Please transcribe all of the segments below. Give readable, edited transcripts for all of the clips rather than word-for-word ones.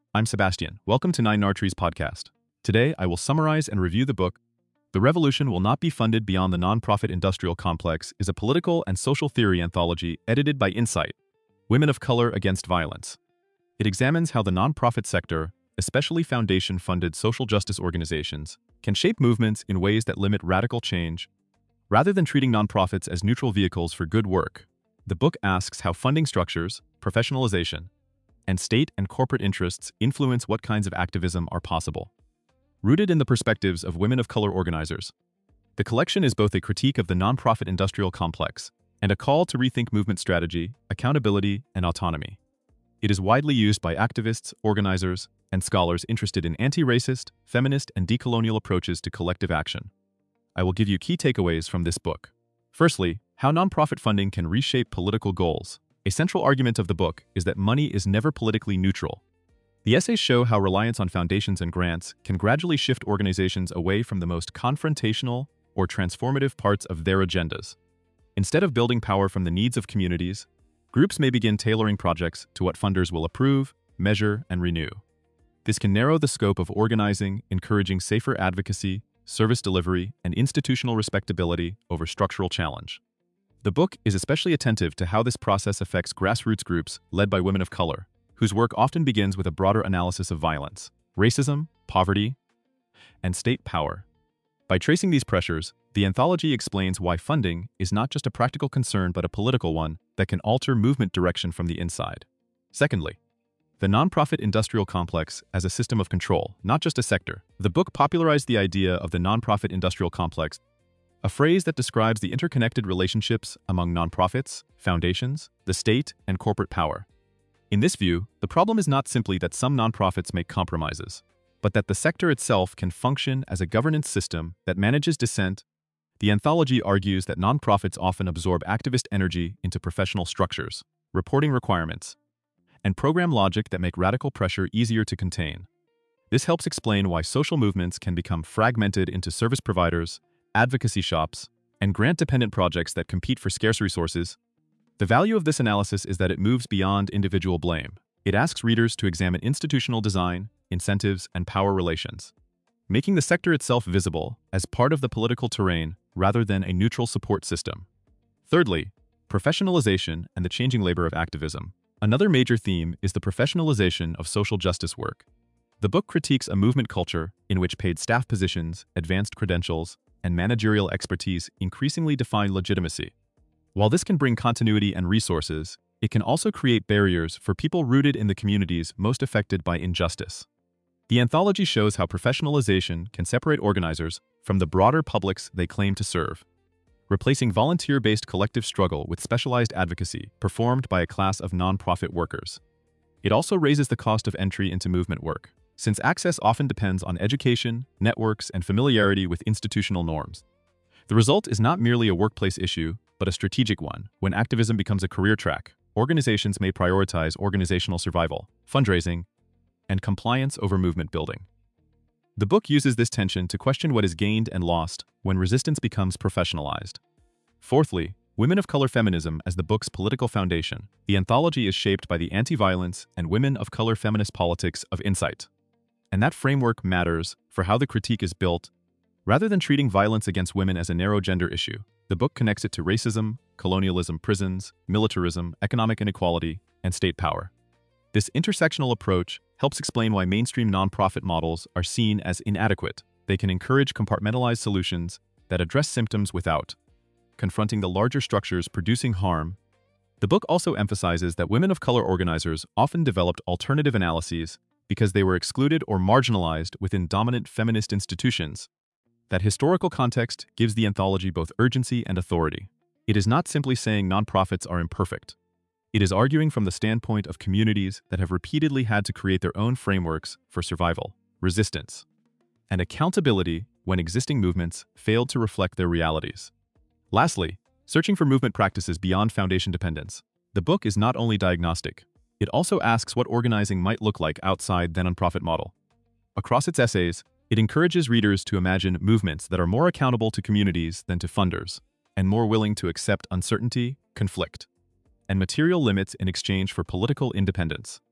I'm Sebastian. Welcome to Nine Nartrees podcast. Today, I will summarize and review the book, The Revolution Will Not Be Funded Beyond the Nonprofit Industrial Complex is a political and social theory anthology edited by Insight, Women of Color Against Violence. It examines how the nonprofit sector, especially foundation-funded social justice organizations, can shape movements in ways that limit radical change. Rather than treating nonprofits as neutral vehicles for good work, the book asks how funding structures, professionalization, and state and corporate interests influence what kinds of activism are possible. Rooted in the perspectives of women of color organizers, the collection is both a critique of the nonprofit industrial complex and a call to rethink movement strategy, accountability, and autonomy. It is widely used by activists, organizers, and scholars interested in anti-racist, feminist, and decolonial approaches to collective action. I will give you key takeaways from this book. Firstly, how nonprofit funding can reshape political goals. A central argument of the book is that money is never politically neutral. The essays show how reliance on foundations and grants can gradually shift organizations away from the most confrontational or transformative parts of their agendas. Instead of building power from the needs of communities, groups may begin tailoring projects to what funders will approve, measure, and renew. This can narrow the scope of organizing, encouraging safer advocacy, service delivery, and institutional respectability over structural challenge. The book is especially attentive to how this process affects grassroots groups led by women of color, whose work often begins with a broader analysis of violence, racism, poverty, and state power. By tracing these pressures, the anthology explains why funding is not just a practical concern but a political one that can alter movement direction from the inside. Secondly, the nonprofit industrial complex as a system of control, not just a sector. The book popularized the idea of the nonprofit industrial complex, a phrase that describes the interconnected relationships among nonprofits, foundations, the state, and corporate power. In this view, the problem is not simply that some nonprofits make compromises, but that the sector itself can function as a governance system that manages dissent. The anthology argues that nonprofits often absorb activist energy into professional structures, reporting requirements, and program logic that make radical pressure easier to contain. This helps explain why social movements can become fragmented into service providers, advocacy shops, and grant-dependent projects that compete for scarce resources. The value of this analysis is that it moves beyond individual blame. It asks readers to examine institutional design, incentives, and power relations, making the sector itself visible as part of the political terrain rather than a neutral support system. Thirdly, professionalization and the changing labor of activism. Another major theme is the professionalization of social justice work. The book critiques a movement culture in which paid staff positions, advanced credentials, and managerial expertise increasingly define legitimacy. While this can bring continuity and resources, it can also create barriers for people rooted in the communities most affected by injustice. The anthology shows how professionalization can separate organizers from the broader publics they claim to serve, replacing volunteer-based collective struggle with specialized advocacy performed by a class of nonprofit workers. It also raises the cost of entry into movement work, since access often depends on education, networks, and familiarity with institutional norms. The result is not merely a workplace issue, but a strategic one. When activism becomes a career track, organizations may prioritize organizational survival, fundraising, and compliance over movement building. The book uses this tension to question what is gained and lost when resistance becomes professionalized. Fourthly, Women of Color Feminism as the book's political foundation. The anthology is shaped by the anti-violence and women of color feminist politics of Insight. And that framework matters for how the critique is built. Rather than treating violence against women as a narrow gender issue, the book connects it to racism, colonialism, prisons, militarism, economic inequality, and state power. This intersectional approach helps explain why mainstream nonprofit models are seen as inadequate. They can encourage compartmentalized solutions that address symptoms without confronting the larger structures producing harm. The book also emphasizes that women of color organizers often developed alternative analyses because they were excluded or marginalized within dominant feminist institutions. That historical context gives the anthology both urgency and authority. It is not simply saying nonprofits are imperfect. It is arguing from the standpoint of communities that have repeatedly had to create their own frameworks for survival, resistance, and accountability when existing movements failed to reflect their realities. Lastly, searching for movement practices beyond foundation dependence. The book is not only diagnostic, it also asks what organizing might look like outside the nonprofit model. Across its essays, it encourages readers to imagine movements that are more accountable to communities than to funders, and more willing to accept uncertainty, conflict, and material limits in exchange for political independence.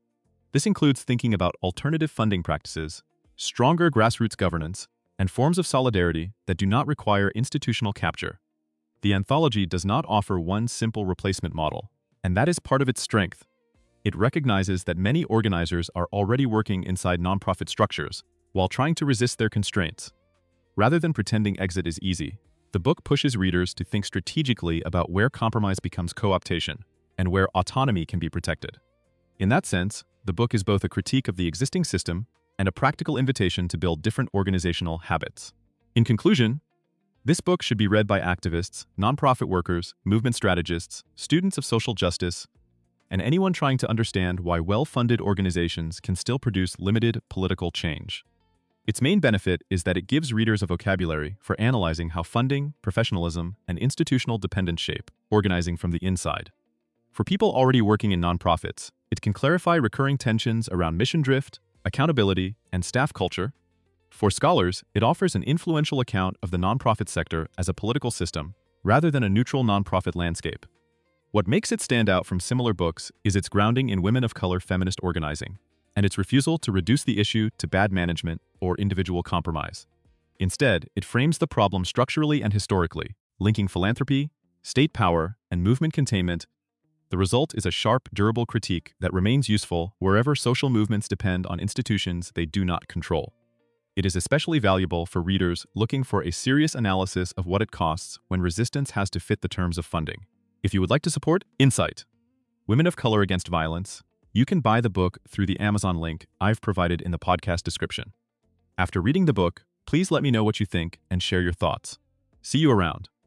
This includes thinking about alternative funding practices, stronger grassroots governance, and forms of solidarity that do not require institutional capture. The anthology does not offer one simple replacement model, and that is part of its strength. It recognizes that many organizers are already working inside nonprofit structures while trying to resist their constraints. Rather than pretending exit is easy, the book pushes readers to think strategically about where compromise becomes co-optation and where autonomy can be protected. In that sense, the book is both a critique of the existing system and a practical invitation to build different organizational habits. In conclusion, this book should be read by activists, nonprofit workers, movement strategists, students of social justice, and anyone trying to understand why well-funded organizations can still produce limited political change. Its main benefit is that it gives readers a vocabulary for analyzing how funding, professionalism, and institutional dependence shape organizing from the inside. For people already working in nonprofits, it can clarify recurring tensions around mission drift, accountability, and staff culture. For scholars, it offers an influential account of the nonprofit sector as a political system, rather than a neutral nonprofit landscape. What makes it stand out from similar books is its grounding in women of color feminist organizing, and its refusal to reduce the issue to bad management or individual compromise. Instead, it frames the problem structurally and historically, linking philanthropy, state power, and movement containment. The result is a sharp, durable critique that remains useful wherever social movements depend on institutions they do not control. It is especially valuable for readers looking for a serious analysis of what it costs when resistance has to fit the terms of funding. If you would like to support Insight, Women of Color Against Violence, you can buy the book through the Amazon link I've provided in the podcast description. After reading the book, please let me know what you think and share your thoughts. See you around.